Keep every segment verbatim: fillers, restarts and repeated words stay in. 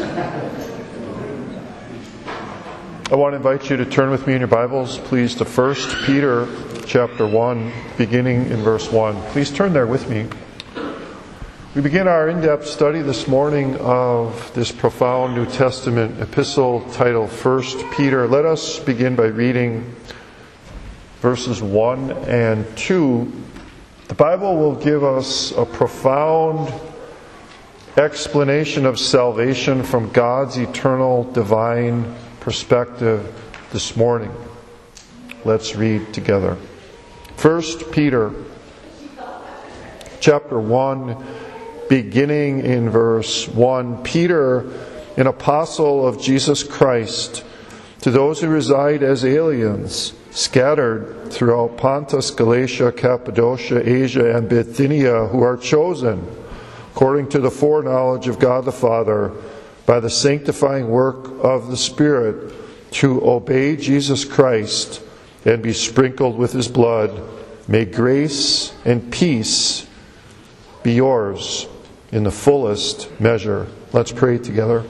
I want to invite you to turn with me in your Bibles, please, to First Peter chapter one, beginning in verse one. Please turn there with me. We begin our in-depth study this morning of this profound New Testament epistle titled First Peter. Let us begin by reading verses one and two. The Bible will give us a profound explanation of salvation from God's eternal divine perspective this morning. Let's read together. First Peter chapter one, beginning in verse one. Peter, an apostle of Jesus Christ, to those who reside as aliens, scattered throughout Pontus, Galatia, Cappadocia, Asia, and Bithynia, who are chosen, according to the foreknowledge of God the Father, by the sanctifying work of the Spirit, to obey Jesus Christ and be sprinkled with His blood. May grace and peace be yours in the fullest measure. Let's pray together.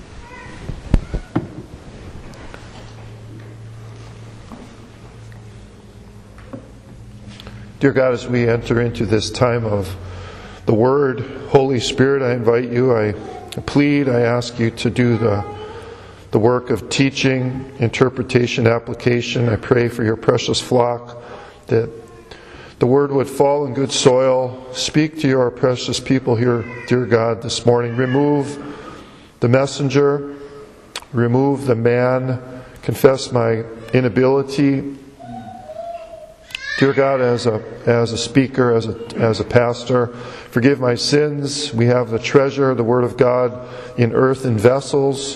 Dear God, as we enter into this time of the Word, Holy Spirit, I invite you, I plead, I ask you to do the, the work of teaching, interpretation, application. I pray for your precious flock, that the Word would fall in good soil. Speak to your precious people here, dear God, this morning. Remove the messenger, remove the man, confess my inability, dear God, as a as a speaker, as a as a pastor. Forgive my sins. We have the treasure, the Word of God, in earthen vessels,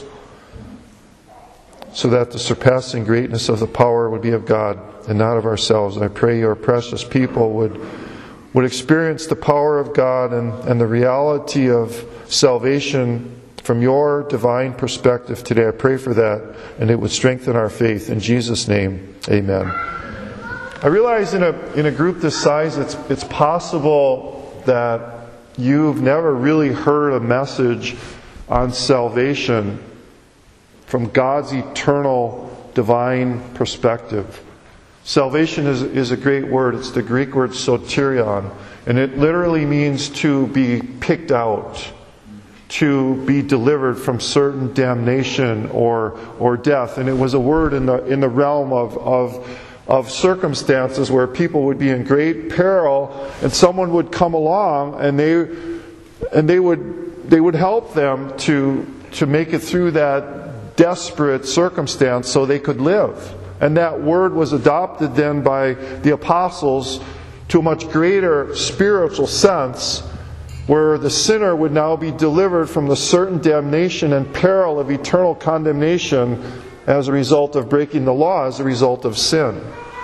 so that the surpassing greatness of the power would be of God and not of ourselves. I pray your precious people would would experience the power of God and, and the reality of salvation from your divine perspective today. I pray for that, and it would strengthen our faith. In Jesus' name, amen. I realize in a in a group this size, it's it's possible that you've never really heard a message on salvation from God's eternal divine perspective. Salvation is is a great word. It's the Greek word soterion, and it literally means to be picked out, to be delivered from certain damnation or or death. And it was a word in the in the realm of of of circumstances where people would be in great peril, and someone would come along and they and they would they would help them to to make it through that desperate circumstance so they could live. And that word was adopted then by the apostles to a much greater spiritual sense, where the sinner would now be delivered from the certain damnation and peril of eternal condemnation as a result of breaking the law, as a result of sin.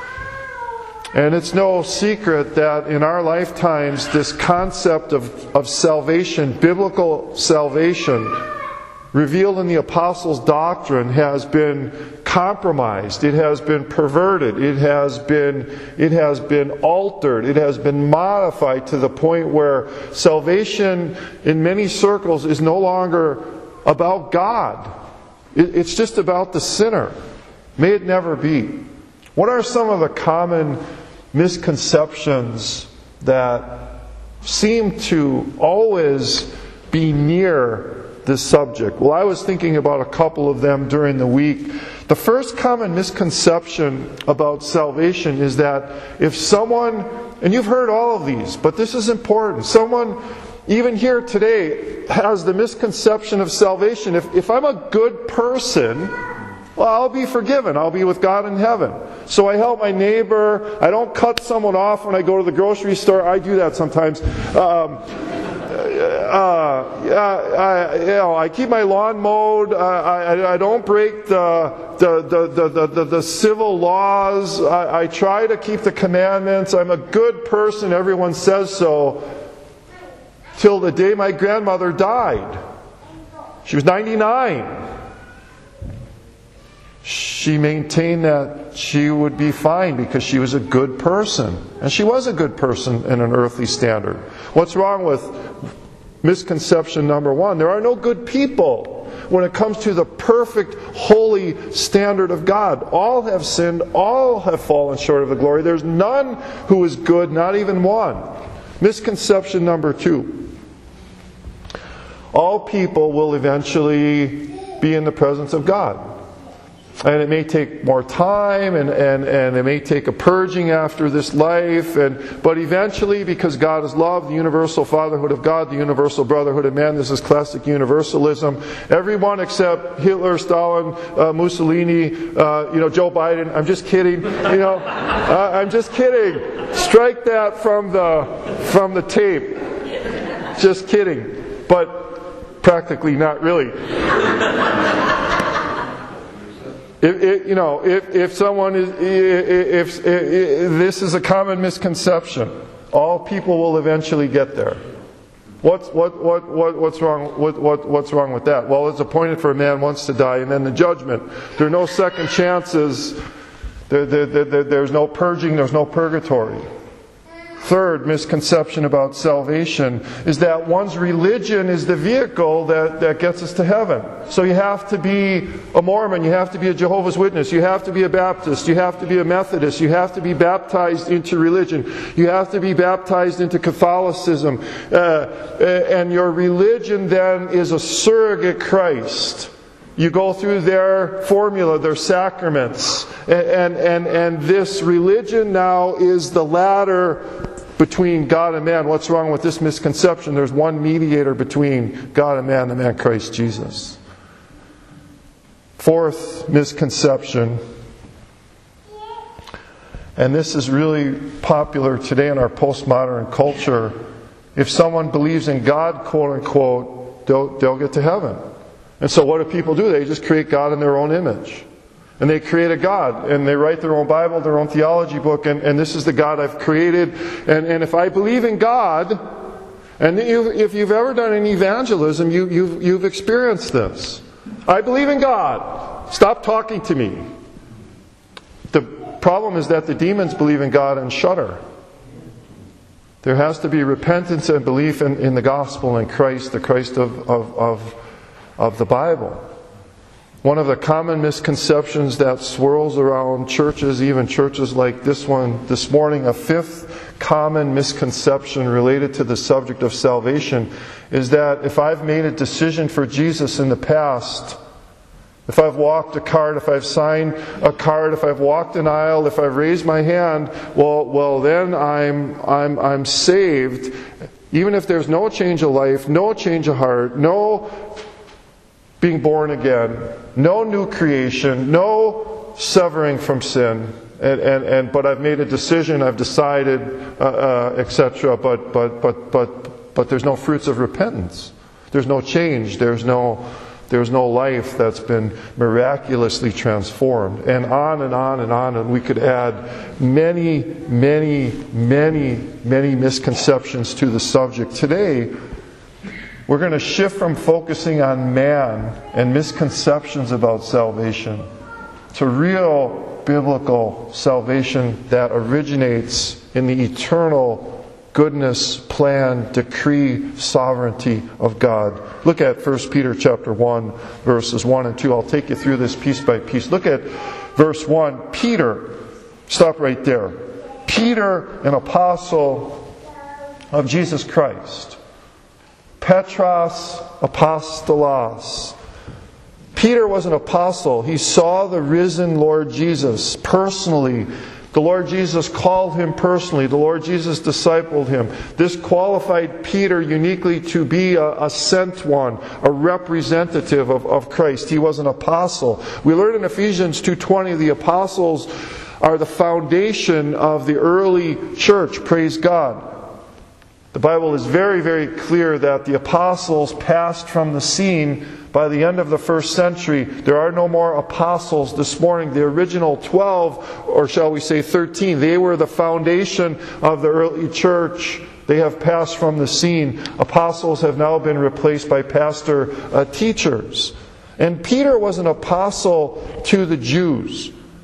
And it's no secret that in our lifetimes, this concept of, of salvation, biblical salvation, revealed in the apostles' doctrine, has been compromised. It has been perverted. It has been, it has been altered. It has been modified to the point where salvation in many circles is no longer about God. It's just about the sinner. May it never be. What are some of the common misconceptions that seem to always be near this subject? Well, I was thinking about a couple of them during the week. The first common misconception about salvation is that if someone, and you've heard all of these, but this is important, someone even here today has the misconception of salvation. If, if I'm a good person, well, I'll be forgiven. I'll be with God in heaven. So I help my neighbor. I don't cut someone off when I go to the grocery store. I do that sometimes. Um, uh, I, you know, I keep my lawn mowed. I, I, I don't break the the, the, the, the, the civil laws. I, I try to keep the commandments. I'm a good person. Everyone says so. Till the day my grandmother died. She was ninety-nine. She maintained that she would be fine because she was a good person. And she was a good person in an earthly standard. What's wrong with misconception number one? There are no good people. when it comes to the perfect, holy standard of God. All have sinned, all have fallen short of the glory. There's none who is good, not even one. Misconception number two. All people will eventually be in the presence of God. And it may take more time, and, and, and it may take a purging after this life, and but eventually, because God is love, the universal fatherhood of God, the universal brotherhood of man, this is classic universalism. Everyone except Hitler, Stalin, uh, Mussolini, uh, you know, Joe Biden. I'm just kidding. You know, uh, I'm just kidding. Strike that from the from the tape. Just kidding. But practically not really. If, if, you know, if, if someone is, if, if, if this is a common misconception, all people will eventually get there. What's what what what what's wrong? What what what's wrong with that? Well, it's appointed for a man once to die, and then the judgment. There are no second chances. There, there, there, there's no purging. There's no purgatory. Third misconception about salvation is that one's religion is the vehicle that, that gets us to heaven. So you have to be a Mormon, you have to be a Jehovah's Witness, you have to be a Baptist, you have to be a Methodist, you have to be baptized into religion, you have to be baptized into Catholicism, uh, and your religion then is a surrogate Christ. You go through their formula, their sacraments, and, and, and this religion now is the ladder between God and man. What's wrong with this misconception? There's one mediator between God and man, the man Christ Jesus. Fourth misconception, and this is really popular today in our postmodern culture, if someone believes in God, quote unquote, they'll, they'll get to heaven. And so what do people do? They just create God in their own image. And they create a God, and they write their own Bible, their own theology book, and, and this is the God I've created. And, and if I believe in God, and you, if you've ever done any evangelism, you, you've, you've experienced this. I believe in God. Stop talking to me. The problem is that the demons believe in God and shudder. There has to be repentance and belief in, in the gospel and Christ, the Christ of, of, of, of the Bible. One of the common misconceptions that swirls around churches, even churches like this one this morning, a fifth common misconception related to the subject of salvation, is that if I've made a decision for Jesus in the past, if I've walked a card, if I've signed a card, if I've walked an aisle, if I've raised my hand, well, well, then I'm I'm I'm saved, even if there's no change of life, no change of heart, no being born again, no new creation, no severing from sin, and, and, and but I've made a decision, I've decided, uh, uh, et cetera. But but but but but there's no fruits of repentance. There's no change. There's no there's no life that's been miraculously transformed, and on and on and on. And we could add many, many, many, many misconceptions to the subject today. We're going to shift from focusing on man and misconceptions about salvation to real biblical salvation that originates in the eternal goodness, plan, decree, sovereignty of God. Look at First Peter chapter one, verses one and two. I'll take you through this piece by piece. Look at verse one. Peter, stop right there. Peter, an apostle of Jesus Christ. Petros Apostolos. Peter was an apostle. He saw the risen Lord Jesus personally. The Lord Jesus called him personally. The Lord Jesus discipled him. This qualified Peter uniquely to be a, a sent one, a representative of, of Christ. He was an apostle. We learn in Ephesians two twenty the apostles are the foundation of the early church. Praise God. The Bible is very, very clear that the apostles passed from the scene by the end of the first century. There are no more apostles this morning. The original twelve, or shall we say thirteen, they were the foundation of the early church. They have passed from the scene. Apostles have now been replaced by pastor uh, teachers. And Peter was an apostle to the Jews.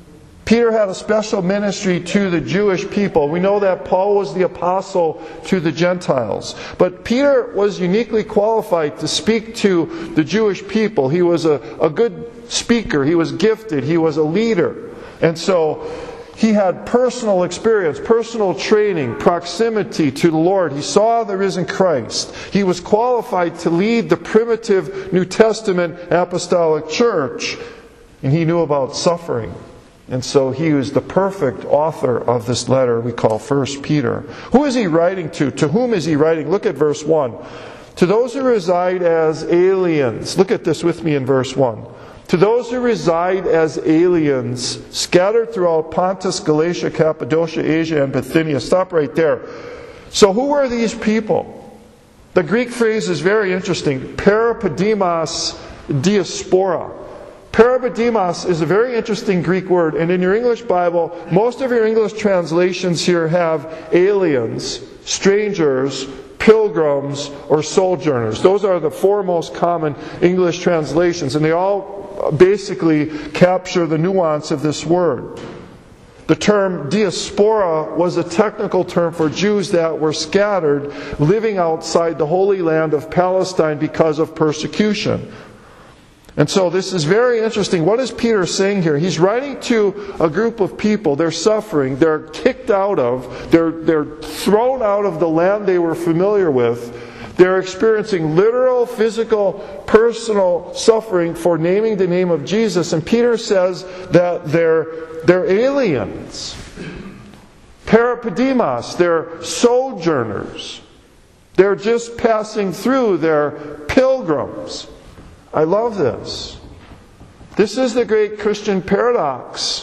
Peter had a special ministry to the Jewish people. We know that Paul was the apostle to the Gentiles. But Peter was uniquely qualified to speak to the Jewish people. He was a, a good speaker. He was gifted. He was a leader. And so he had personal experience, personal training, proximity to the Lord. He saw the risen Christ. He was qualified to lead the primitive New Testament apostolic church. And he knew about suffering. And so he was the perfect author of this letter we call First Peter. Who is he writing to? To whom is he writing? Look at verse one. To those who reside as aliens. Look at this with me in verse one. To those who reside as aliens, scattered throughout Pontus, Galatia, Cappadocia, Asia, and Bithynia. Stop right there. So who are these people? The Greek phrase is very interesting. Parapidemos diaspora. Parapidemos is a very interesting Greek word, and in your English Bible, most of your English translations here have aliens, strangers, pilgrims, or sojourners. Those are the four most common English translations, and they all basically capture the nuance of this word. The term diaspora was a technical term for Jews that were scattered, living outside the Holy Land of Palestine because of persecution. And so this is very interesting. What is Peter saying here? He's writing to a group of people. They're suffering. They're kicked out of. They're, they're thrown out of the land they were familiar with. They're experiencing literal, physical, personal suffering for naming the name of Jesus. And Peter says that they're, they're aliens. Parapidemos. They're sojourners. They're just passing through. They're pilgrims. I love this. This is the great Christian paradox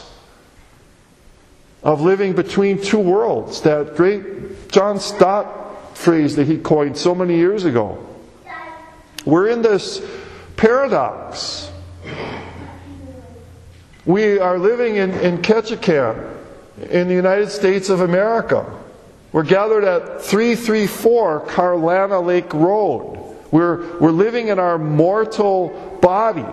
of living between two worlds. That great John Stott phrase that he coined so many years ago. We're in this paradox. We are living in, in Ketchikan, in the United States of America. We're gathered at three thirty-four Carlana Lake Road. We're, we're living in our mortal body.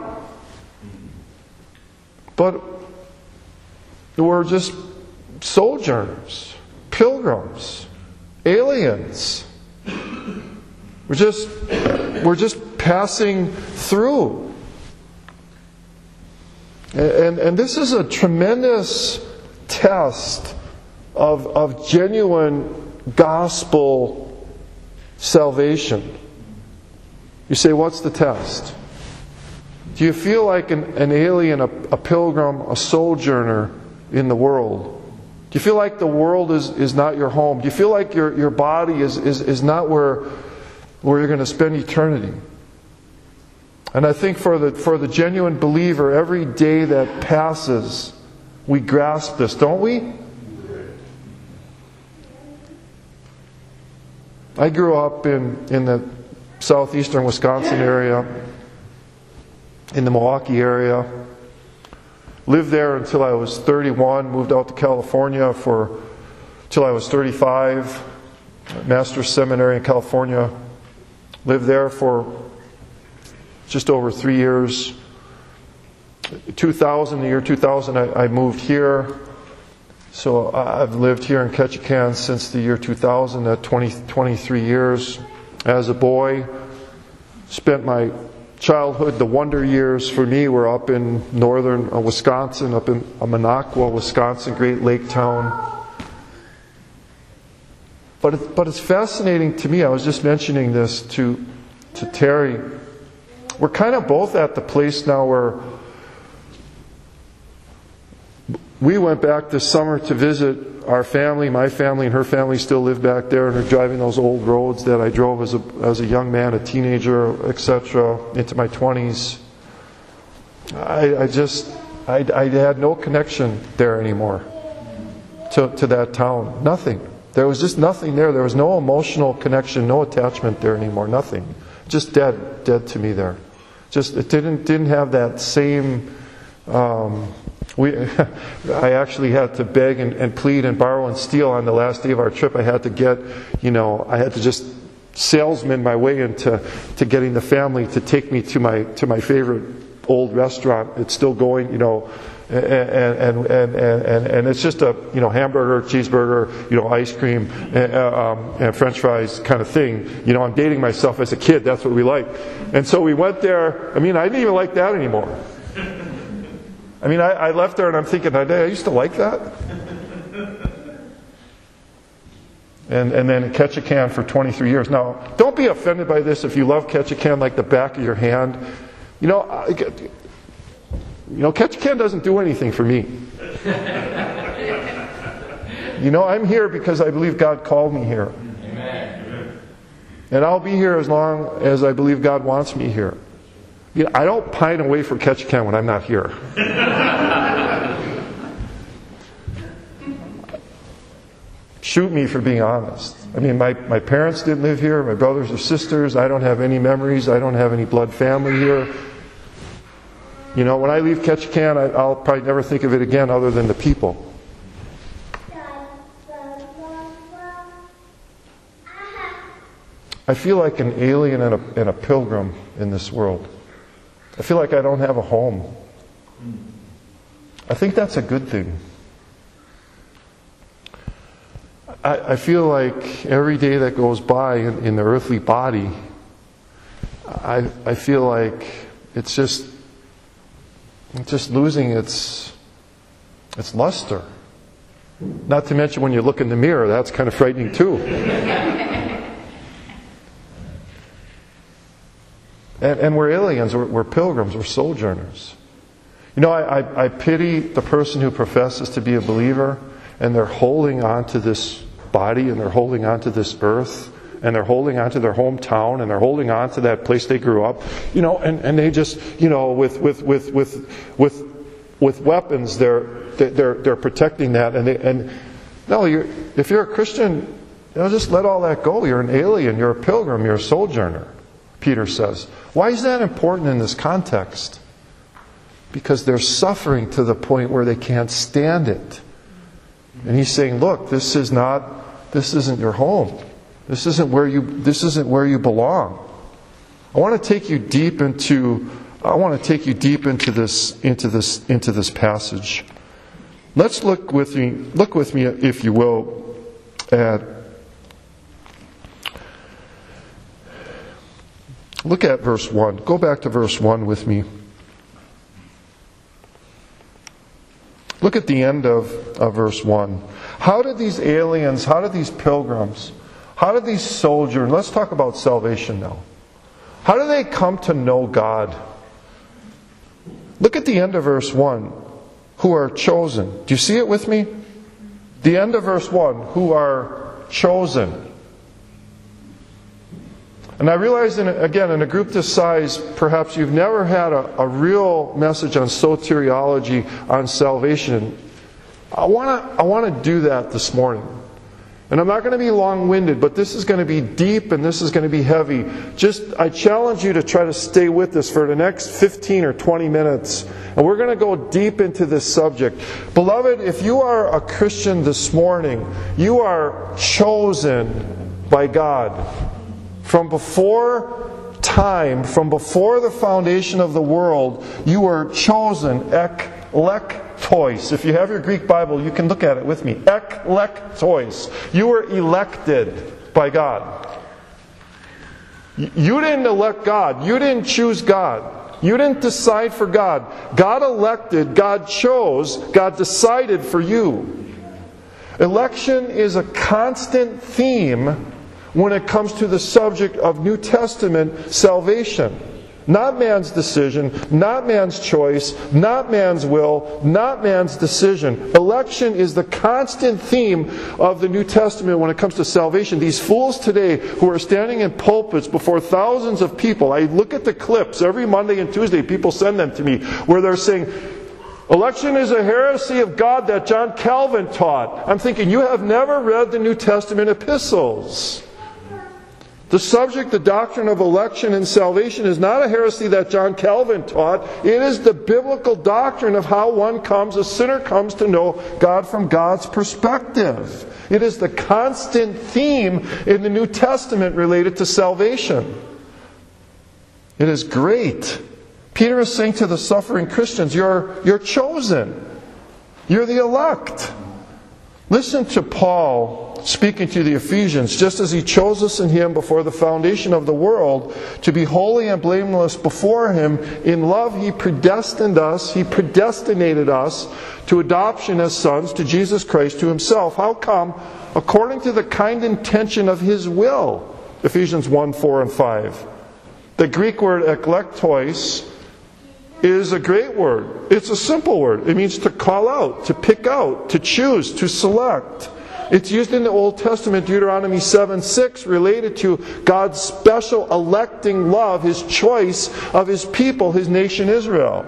But we're just sojourners, pilgrims, aliens. We're just, we're just passing through. And, and this is a tremendous test of, of genuine gospel salvation. You say, what's the test? Do you feel like an, an alien, a, a pilgrim, a sojourner in the world? Do you feel like the world is, is not your home? Do you feel like your, your body is, is, is not where, where you're going to spend eternity? And I think for the, for the genuine believer, every day that passes, we grasp this, don't we? I grew up in, in the southeastern Wisconsin area, in the Milwaukee area. Lived there until I was thirty-one, moved out to California for till I was thirty-five. Master's Seminary in California. Lived there for just over three years. two thousand, the year two thousand, I, I moved here. So I've lived here in Ketchikan since the year two thousand, at twenty, twenty-three years. As a boy, spent my childhood, the wonder years for me were up in northern Wisconsin, up in Minocqua, Wisconsin, great lake town. But it, but it's fascinating to me. I was just mentioning this to to Terry. We're kind of both at the place now where we went back this summer to visit our family. My family and her family still live back there, and are driving those old roads that I drove as a as a young man, a teenager, et cetera, into my twenties. I, I just I, I had no connection there anymore to to that town. Nothing. There was just nothing there. There was no emotional connection, no attachment there anymore. Nothing. Just dead, dead to me there. Just it didn't didn't have that same. Um, We, I actually had to beg and, and plead and borrow and steal on the last day of our trip. I had to get, you know, I had to just salesman my way into to getting the family to take me to my to my favorite old restaurant. It's still going, you know, and and and and, and it's just a, you know, hamburger, cheeseburger, you know, ice cream, and, uh, um, and French fries kind of thing. You know, I'm dating myself. As a kid, that's what we liked. And so we went there. I mean, I didn't even like that anymore. I mean, I, I left there and I'm thinking, I used to like that. And, and then Ketchikan for twenty-three years. Now, don't be offended by this if you love Ketchikan like the back of your hand. You know, I, you know, Ketchikan doesn't do anything for me. You know, I'm here because I believe God called me here. Amen. And I'll be here as long as I believe God wants me here. You know, I don't pine away for Ketchikan when I'm not here. Shoot me for being honest. I mean, my, my parents didn't live here, my brothers or sisters. I don't have any memories. I don't have any blood family here. You know, when I leave Ketchikan, I, I'll probably never think of it again other than the people. I feel like an alien and a, and a pilgrim in this world. I feel like I don't have a home. I think that's a good thing. I, I feel like every day that goes by in, in the earthly body, I, I feel like it's just it's just losing its its luster. Not to mention when you look in the mirror, that's kind of frightening too. And, and we're aliens, we're, we're pilgrims, we're sojourners. You know, I, I, I pity the person who professes to be a believer and they're holding on to this body and they're holding on to this earth and they're holding on to their hometown and they're holding on to that place they grew up. You know, and, and they just, you know, with with with with with, with weapons they're they're they're protecting that. And they, and no, you're, if you're a Christian, you know, just let all that go. You're an alien, you're a pilgrim, you're a sojourner, Peter says. Why is that important in this context? Because they're suffering to the point where they can't stand it. And he's saying, look, this is not, this isn't your home. This isn't where you, this isn't where you belong. I want to take you deep into, I want to take you deep into this, into this, into this passage. Let's look with me, look with me, if you will, at, look at verse one. Go back to verse one with me. Look at the end of, of verse one. How did these aliens, how did these pilgrims, how did these sojourners, let's talk about salvation now. How do they come to know God? Look at the end of verse one. Who are chosen. Do you see it with me? The end of verse one. Who are chosen. And I realize, in, again, in a group this size, perhaps you've never had a, a real message on soteriology, on salvation. I want to I want to do that this morning. And I'm not going to be long-winded, but this is going to be deep and this is going to be heavy. Just, I challenge you to try to stay with us for the next fifteen or twenty minutes. And we're going to go deep into this subject. Beloved, if you are a Christian this morning, you are chosen by God. From before time, from before the foundation of the world, you were chosen, eklektois. If you have your Greek Bible, you can look at it with me. Eklektois. You were elected by God. You didn't elect God. You didn't choose God. You didn't decide for God. God elected, God chose, God decided for you. Election is a constant theme when it comes to the subject of New Testament salvation. Not man's decision, not man's choice, not man's will, not man's decision. Election is the constant theme of the New Testament when it comes to salvation. These fools today who are standing in pulpits before thousands of people, I look at the clips every Monday and Tuesday, people send them to me, where they're saying, election is a heresy of God that John Calvin taught. I'm thinking, you have never read the New Testament epistles. The subject, the doctrine of election and salvation is not a heresy that John Calvin taught. It is the biblical doctrine of how one comes, a sinner comes to know God from God's perspective. It is the constant theme in the New Testament related to salvation. It is great Peter is saying to the suffering Christians, you're, you're chosen. You're the elect. Listen to Paul speaking to the Ephesians. Just as he chose us in Him before the foundation of the world to be holy and blameless before Him, in love He predestined us, He predestinated us to adoption as sons to Jesus Christ, to Himself. How come? According to the kind intention of His will. Ephesians one, four, and five. The Greek word eklektois is a great word. It's a simple word. It means to call out, to pick out, to choose, to select. It's used in the Old Testament, Deuteronomy seven six, related to God's special electing love, His choice of His people, His nation Israel.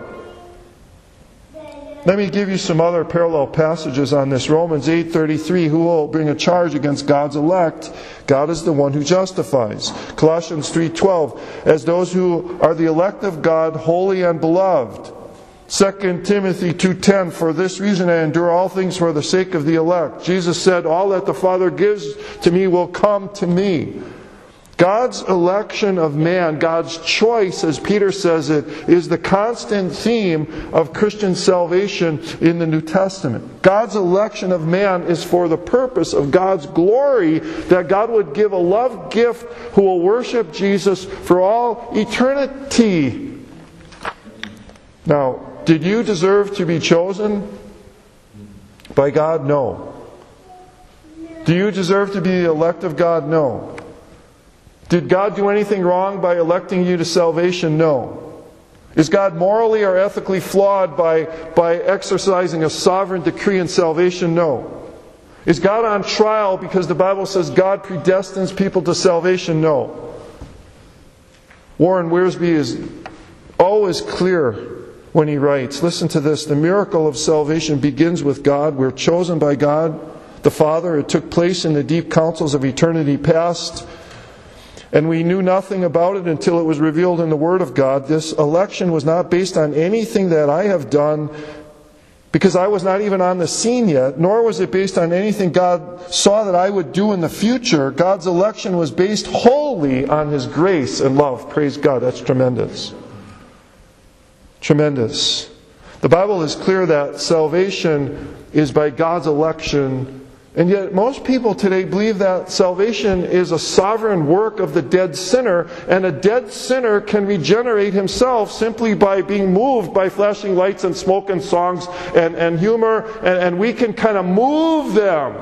Let me give you some other parallel passages on this. Romans eight thirty-three, who will bring a charge against God's elect? God is the one who justifies. Colossians three twelve, as those who are the elect of God, holy and beloved. Second Timothy two ten, for this reason I endure all things for the sake of the elect. Jesus said, all that the Father gives to me will come to me. God's election of man, God's choice, as Peter says it, is the constant theme of Christian salvation in the New Testament. God's election of man is for the purpose of God's glory, that God would give a love gift who will worship Jesus for all eternity. Now, did you deserve to be chosen by God? No. Do you deserve to be the elect of God? No. Did God do anything wrong by electing you to salvation? No. Is God morally or ethically flawed by, by exercising a sovereign decree in salvation? No. Is God on trial because the Bible says God predestines people to salvation? No. Warren Wiersbe is always clear when he writes, listen to this, the miracle of salvation begins with God. We're chosen by God, the Father. It took place in the deep counsels of eternity past. And we knew nothing about it until it was revealed in the Word of God. This election was not based on anything that I have done, because I was not even on the scene yet, nor was it based on anything God saw that I would do in the future. God's election was based wholly on His grace and love. Praise God. That's tremendous. Tremendous. The Bible is clear that salvation is by God's election. And yet most people today believe that salvation is a sovereign work of the dead sinner, and a dead sinner can regenerate himself simply by being moved by flashing lights and smoke and songs and, and humor, and, and we can kind of move them.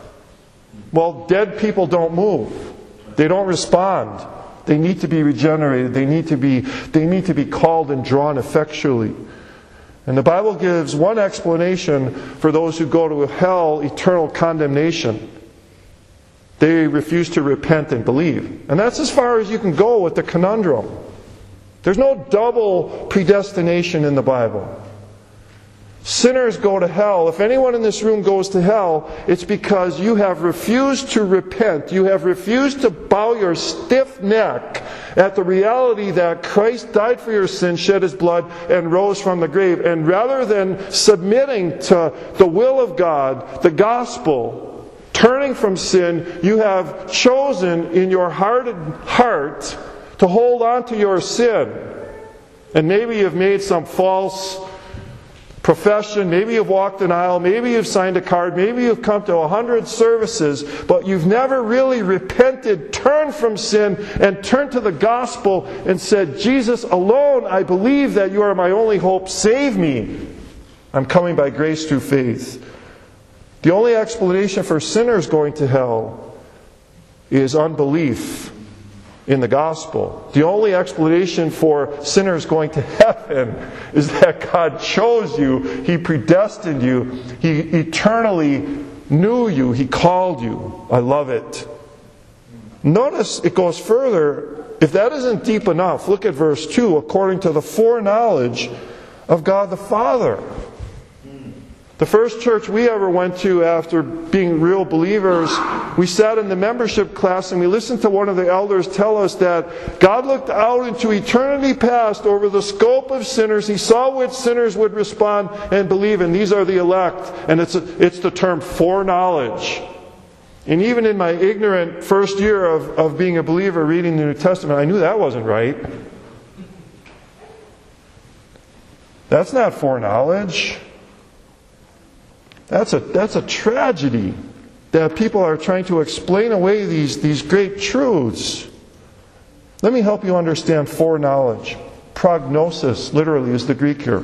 Well, dead people don't move. They don't respond. They need to be regenerated. They need to be, they need to be called and drawn effectually. And the Bible gives one explanation for those who go to hell, eternal condemnation. They refuse to repent and believe. And that's as far as you can go with the conundrum. There's no double predestination in the Bible. Sinners go to hell. If anyone in this room goes to hell, it's because you have refused to repent. You have refused to bow your stiff neck at the reality that Christ died for your sins, shed His blood, and rose from the grave. And rather than submitting to the will of God, the gospel, turning from sin, you have chosen in your hardened heart to hold on to your sin. And maybe you've made some false profession, maybe you've walked an aisle, maybe you've signed a card, maybe you've come to a hundred services, but you've never really repented, turned from sin, and turned to the gospel and said, Jesus alone, I believe that you are my only hope. Save me. I'm coming by grace through faith. The only explanation for sinners going to hell is unbelief in the gospel. The only explanation for sinners going to heaven is that God chose you, He predestined you, He eternally knew you, He called you. I love it. Notice it goes further. If that isn't deep enough, look at verse two. According to the foreknowledge of God the Father. The first church we ever went to after being real believers, we sat in the membership class and we listened to one of the elders tell us that God looked out into eternity past over the scope of sinners. He saw which sinners would respond and believe, and these are the elect. And it's, a, it's the term foreknowledge. And even in my ignorant first year of, of being a believer reading the New Testament, I knew that wasn't right. That's not foreknowledge. That's a, that's a tragedy that people are trying to explain away these, these great truths. Let me help you understand foreknowledge. Prognosis, literally, is the Greek here.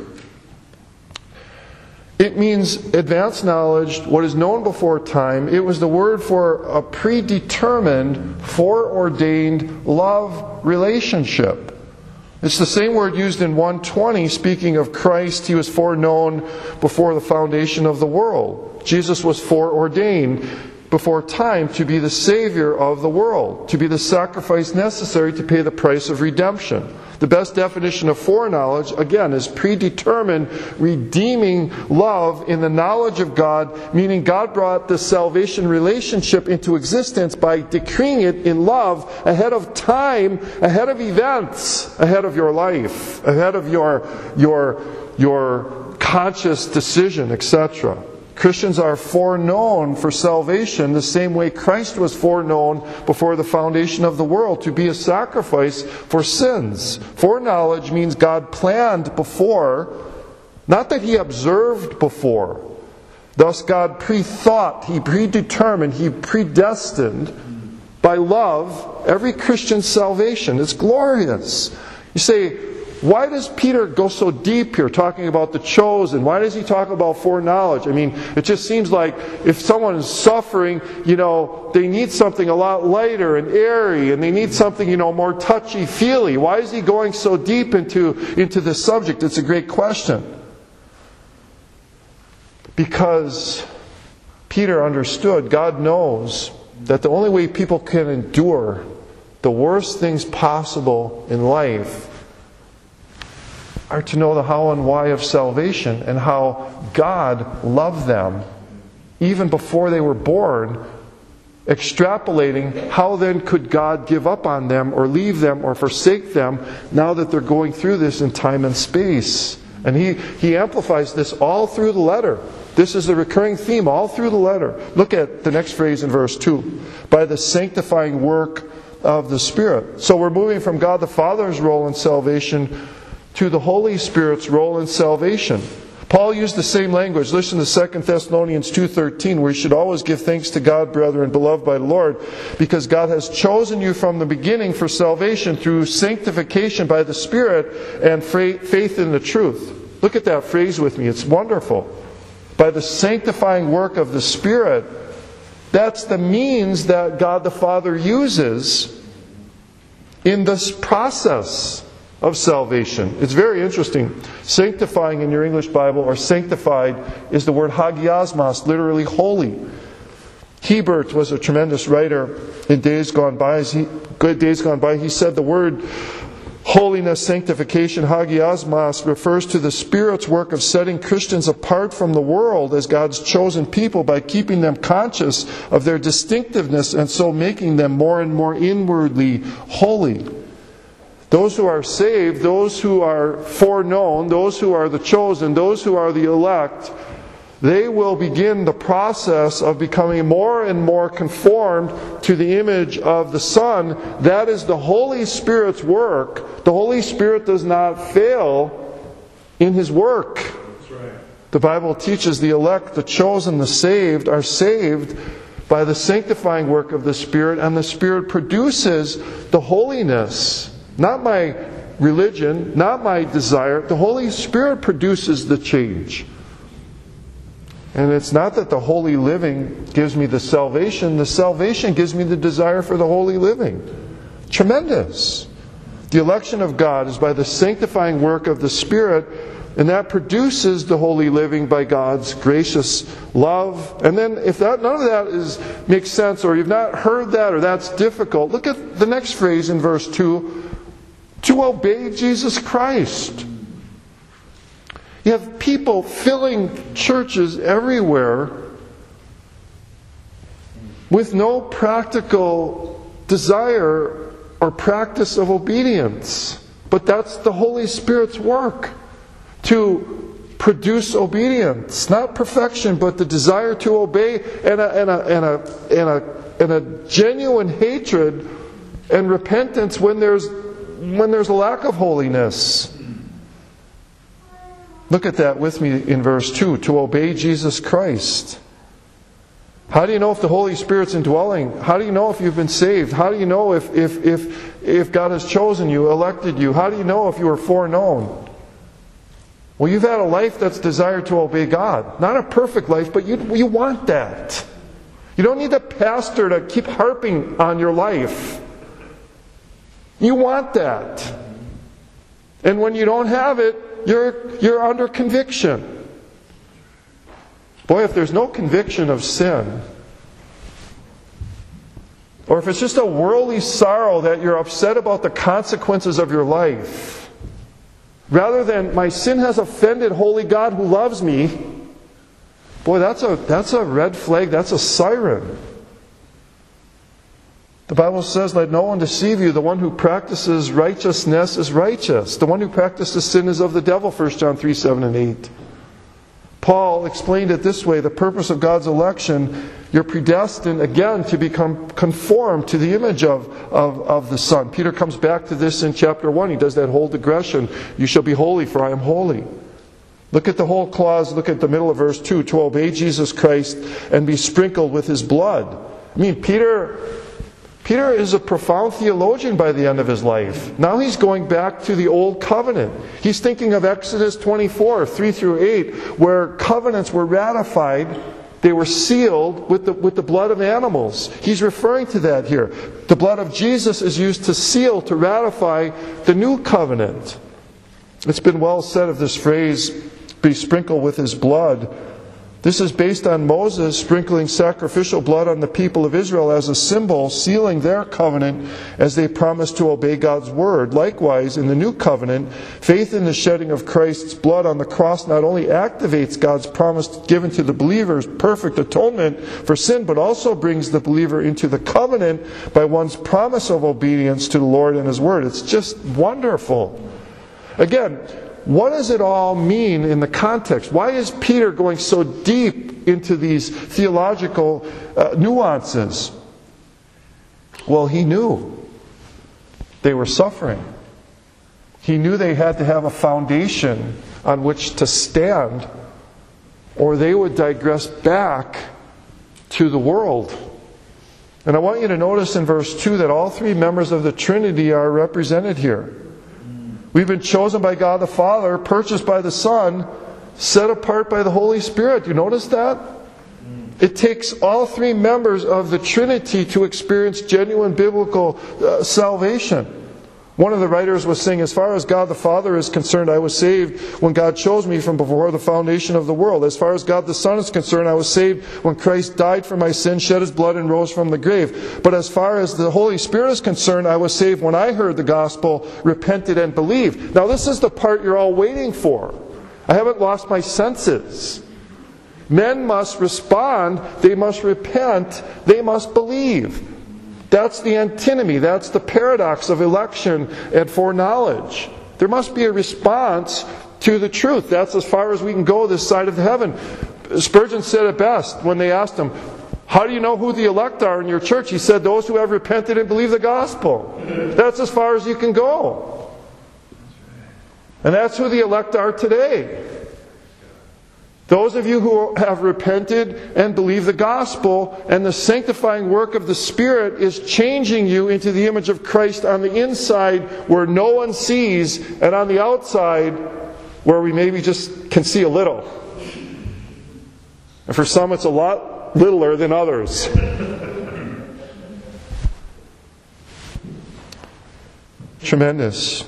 It means advanced knowledge, what is known before time. It was the word for a predetermined, foreordained love relationship. It's the same word used in one twenty, speaking of Christ. He was foreknown before the foundation of the world. Jesus was foreordained before time to be the Savior of the world, to be the sacrifice necessary to pay the price of redemption. The best definition of foreknowledge, again, is predetermined, redeeming love in the knowledge of God, meaning God brought the salvation relationship into existence by decreeing it in love ahead of time, ahead of events, ahead of your life, ahead of your, your, your conscious decision, et cetera. Christians are foreknown for salvation the same way Christ was foreknown before the foundation of the world to be a sacrifice for sins. Foreknowledge means God planned before, not that He observed before. Thus God pre-thought, He predetermined, He predestined by love every Christian's salvation. It's glorious. You say, why does Peter go so deep here, talking about the chosen? Why does he talk about foreknowledge? I mean, it just seems like if someone is suffering, you know, they need something a lot lighter and airy, and they need something, you know, more touchy-feely. Why is he going so deep into, into this subject? It's a great question. Because Peter understood, God knows that the only way people can endure the worst things possible in life are to know the how and why of salvation and how God loved them even before they were born, extrapolating how then could God give up on them or leave them or forsake them now that they're going through this in time and space. And he, he amplifies this all through the letter. This is the recurring theme all through the letter. Look at the next phrase in verse two. By the sanctifying work of the Spirit. So we're moving from God the Father's role in salvation to the Holy Spirit's role in salvation. Paul used the same language. Listen to Second Thessalonians two thirteen, where you should always give thanks to God, brethren, beloved by the Lord, because God has chosen you from the beginning for salvation through sanctification by the Spirit and faith in the truth. Look at that phrase with me. It's wonderful. By the sanctifying work of the Spirit. That's the means that God the Father uses in this process of salvation. It's very interesting. Sanctifying in your English Bible, or sanctified, is the word hagiasmos, literally holy. Hebert was a tremendous writer in days gone by. As he, good days gone by, he said the word holiness, sanctification, hagiasmos, refers to the Spirit's work of setting Christians apart from the world as God's chosen people by keeping them conscious of their distinctiveness and so making them more and more inwardly holy. Those who are saved, those who are foreknown, those who are the chosen, those who are the elect, they will begin the process of becoming more and more conformed to the image of the Son. That is the Holy Spirit's work. The Holy Spirit does not fail in His work. That's right. The Bible teaches the elect, the chosen, the saved are saved by the sanctifying work of the Spirit, and the Spirit produces the holiness. Not my religion, not my desire. The Holy Spirit produces the change. And it's not that the holy living gives me the salvation. The salvation gives me the desire for the holy living. Tremendous. The election of God is by the sanctifying work of the Spirit, and that produces the holy living by God's gracious love. And then if that none of that is makes sense, or you've not heard that, or that's difficult, look at the next phrase in verse two. To obey Jesus Christ. You have people filling churches everywhere with no practical desire or practice of obedience. But that's the Holy Spirit's work, to produce obedience. Not perfection, but the desire to obey, and a, and a, and a, and a, and a genuine hatred and repentance when there's when there's a lack of holiness. Look at that with me in verse two. To obey Jesus Christ. How do you know if the Holy Spirit's indwelling? How do you know if you've been saved? How do you know if, if, if, if God has chosen you, elected you? How do you know if you were foreknown? Well, you've had a life that's desired to obey God. Not a perfect life, but you, you want that. You don't need a pastor to keep harping on your life. You want that. And when you don't have it, you're, you're under conviction. Boy, if there's no conviction of sin, or if it's just a worldly sorrow that you're upset about the consequences of your life, rather than my sin has offended holy God who loves me, boy, that's a, that's a red flag, that's a siren. The Bible says, let no one deceive you. The one who practices righteousness is righteous. The one who practices sin is of the devil, First John three, seven and eight. Paul explained it this way, the purpose of God's election, you're predestined again to become conformed to the image of, of, of the Son. Peter comes back to this in chapter one. He does that whole digression. You shall be holy, for I am holy. Look at the whole clause, look at the middle of verse two, to obey Jesus Christ and be sprinkled with His blood. I mean, Peter... Peter is a profound theologian by the end of his life. Now he's going back to the Old Covenant. He's thinking of Exodus twenty-four, three through eight, where covenants were ratified. They were sealed with the, with the blood of animals. He's referring to that here. The blood of Jesus is used to seal, to ratify the new covenant. It's been well said of this phrase, be sprinkled with His blood. This is based on Moses sprinkling sacrificial blood on the people of Israel as a symbol, sealing their covenant as they promised to obey God's word. Likewise, in the new covenant, faith in the shedding of Christ's blood on the cross not only activates God's promise given to the believer's perfect atonement for sin, but also brings the believer into the covenant by one's promise of obedience to the Lord and His word. It's just wonderful. Again, what does it all mean in the context? Why is Peter going so deep into these theological uh, nuances? Well, he knew they were suffering. He knew they had to have a foundation on which to stand, or they would digress back to the world. And I want you to notice in verse two that all three members of the Trinity are represented here. We've been chosen by God the Father, purchased by the Son, set apart by the Holy Spirit. You notice that? It takes all three members of the Trinity to experience genuine biblical uh, salvation. One of the writers was saying, as far as God the Father is concerned, I was saved when God chose me from before the foundation of the world. As far as God the Son is concerned, I was saved when Christ died for my sin, shed His blood, and rose from the grave. But as far as the Holy Spirit is concerned, I was saved when I heard the gospel, repented, and believed. Now this is the part you're all waiting for. I haven't lost my senses. Men must respond, they must repent, they must believe. That's the antinomy, that's the paradox of election and foreknowledge. There must be a response to the truth. That's as far as we can go this side of heaven. Spurgeon said it best when they asked him, how do you know who the elect are in your church? He said, those who have repented and believe the gospel. That's as far as you can go. And that's who the elect are today. Those of you who have repented and believe the gospel, and the sanctifying work of the Spirit is changing you into the image of Christ on the inside where no one sees, and on the outside where we maybe just can see a little. And for some it's a lot littler than others. Tremendous.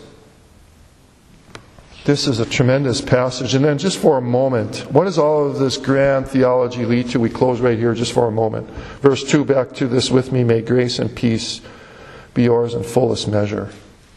This is a tremendous passage. And then just for a moment, what does all of this grand theology lead to? We close right here just for a moment. Verse two, back to this with me. May grace and peace be yours in fullest measure.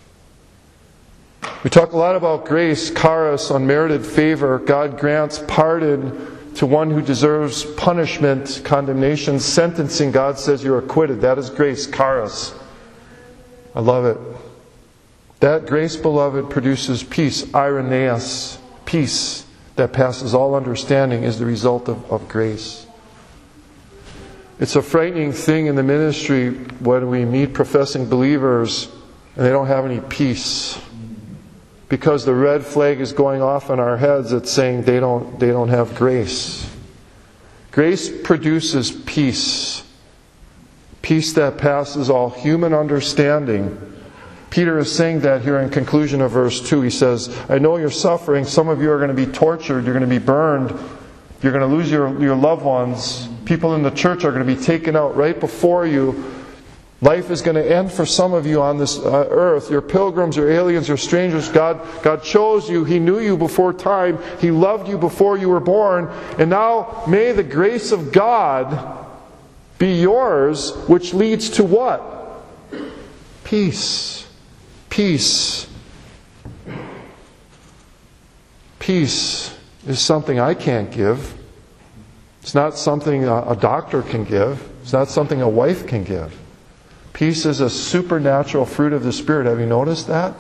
We talk a lot about grace, charis, unmerited favor. God grants pardon to one who deserves punishment, condemnation, sentencing. God says you're acquitted. That is grace, charis. I love it. That grace, beloved, produces peace, irenaeus, peace that passes all understanding is the result of, of grace. It's a frightening thing in the ministry when we meet professing believers and they don't have any peace. because the red flag is going off in our heads, it's saying they don't, they don't have grace. Grace produces peace. Peace that passes all human understanding. Peter is saying that here in conclusion of verse two. He says, I know you're suffering. Some of you are going to be tortured. You're going to be burned. You're going to lose your, your loved ones. People in the church are going to be taken out right before you. Life is going to end for some of you on this uh, earth. You're pilgrims, you're aliens, you're strangers. God, God chose you. He knew you before time. He loved you before you were born. And now may the grace of God be yours, which leads to what? Peace. Peace. Peace is something I can't give. It's not something a doctor can give. It's not something a wife can give. Peace is a supernatural fruit of the Spirit. Have you noticed that?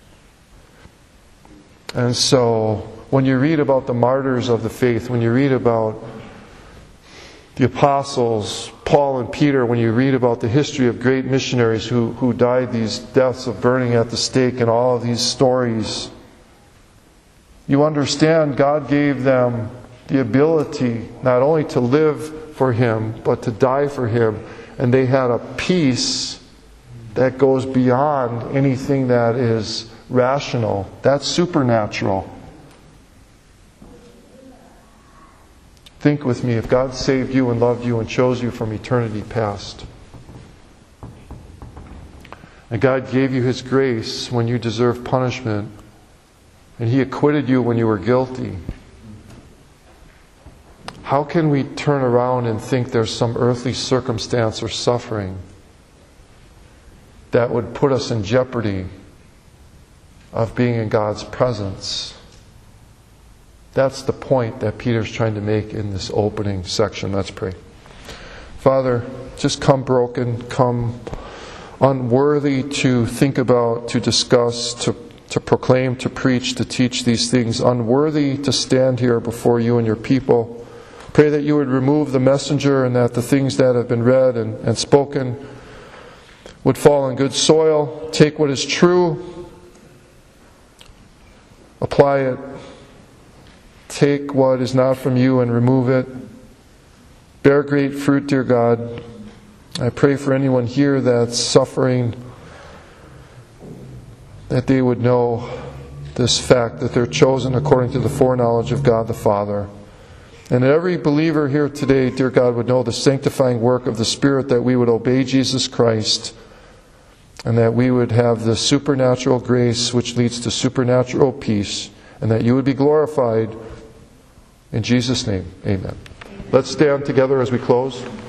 And so, when you read about the martyrs of the faith, when you read about the apostles, Paul and Peter, when you read about the history of great missionaries who, who died these deaths of burning at the stake and all of these stories, you understand God gave them the ability not only to live for Him, but to die for Him. And they had a peace that goes beyond anything that is rational. That's supernatural. Think with me, if God saved you and loved you and chose you from eternity past, and God gave you His grace when you deserved punishment, and He acquitted you when you were guilty, how can we turn around and think there's some earthly circumstance or suffering that would put us in jeopardy of being in God's presence? That's the point that Peter's trying to make in this opening section. Let's pray. Father, just come broken, come unworthy to think about, to discuss, to, to proclaim, to preach, to teach these things, unworthy to stand here before you and your people. Pray that you would remove the messenger and that the things that have been read and, and spoken would fall on good soil. Take what is true, apply it. Take what is not from you and remove it. Bear great fruit, dear God. I pray for anyone here that's suffering, that they would know this fact, that they're chosen according to the foreknowledge of God the Father. And every believer here today, dear God, would know the sanctifying work of the Spirit, that we would obey Jesus Christ, and that we would have the supernatural grace which leads to supernatural peace, and that you would be glorified. In Jesus' name, amen. Let's stand together as we close.